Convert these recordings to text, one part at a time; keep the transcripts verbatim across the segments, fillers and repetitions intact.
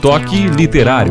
Toque Literário.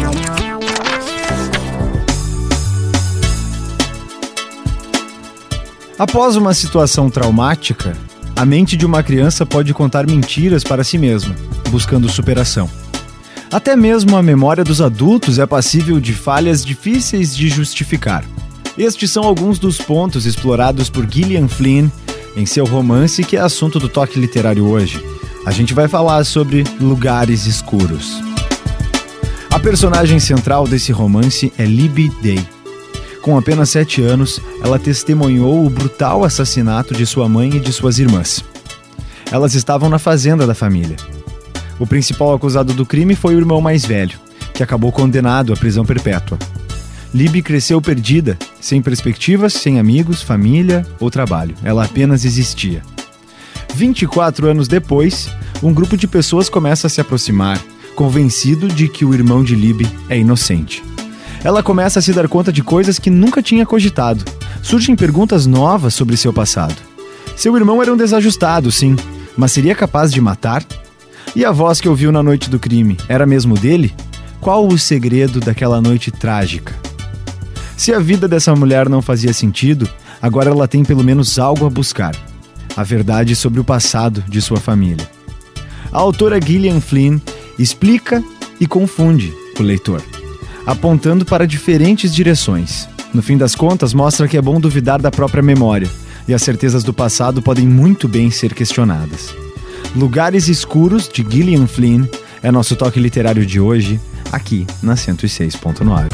Após uma situação traumática, a mente de uma criança pode contar mentiras para si mesma, buscando superação. Até mesmo a memória dos adultos é passível de falhas difíceis de justificar. Estes são alguns dos pontos explorados por Gillian Flynn em seu romance, que é assunto do Toque Literário hoje. A gente vai falar sobre lugares escuros. A personagem central desse romance é Libby Day. Com apenas sete anos, ela testemunhou o brutal assassinato de sua mãe e de suas irmãs. Elas estavam na fazenda da família. O principal acusado do crime foi o irmão mais velho, que acabou condenado à prisão perpétua. Libby cresceu perdida, sem perspectivas, sem amigos, família ou trabalho. Ela apenas existia. vinte e quatro anos depois, um grupo de pessoas começa a se aproximar, convencido de que o irmão de Libby é inocente. Ela começa a se dar conta de coisas que nunca tinha cogitado. Surgem perguntas novas sobre seu passado. Seu irmão era um desajustado, sim, mas seria capaz de matar? E a voz que ouviu na noite do crime era mesmo dele? Qual o segredo daquela noite trágica? Se a vida dessa mulher não fazia sentido, agora ela tem pelo menos algo a buscar: a verdade sobre o passado de sua família. A autora Gillian Flynn explica e confunde o leitor, apontando para diferentes direções. No fim das contas, mostra que é bom duvidar da própria memória, e as certezas do passado podem muito bem ser questionadas. Lugares Escuros, de Gillian Flynn, é nosso toque literário de hoje, aqui na cento e seis ponto nove.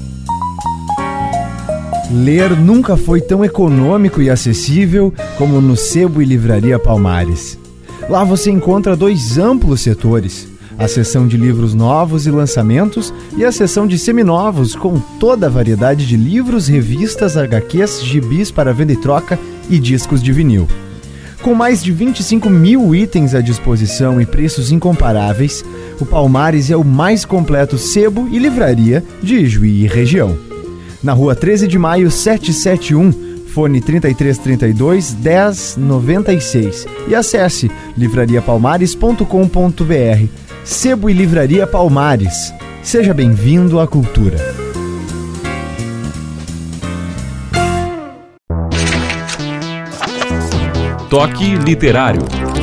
Ler nunca foi tão econômico e acessível como no Sebo e Livraria Palmares. Lá você encontra dois amplos setores: a seção de livros novos e lançamentos e a seção de seminovos, com toda a variedade de livros, revistas, agá quês, gibis para venda e troca e discos de vinil. Com mais de vinte e cinco mil itens à disposição e preços incomparáveis, o Palmares é o mais completo sebo e livraria de Juí e região. Na rua treze de maio, setecentos e setenta e um, fone trinta e três, trinta e dois, dez, noventa e seis, e acesse livraria palmares ponto com ponto br. Sebo e Livraria Palmares. Seja bem-vindo à cultura. Toque Literário.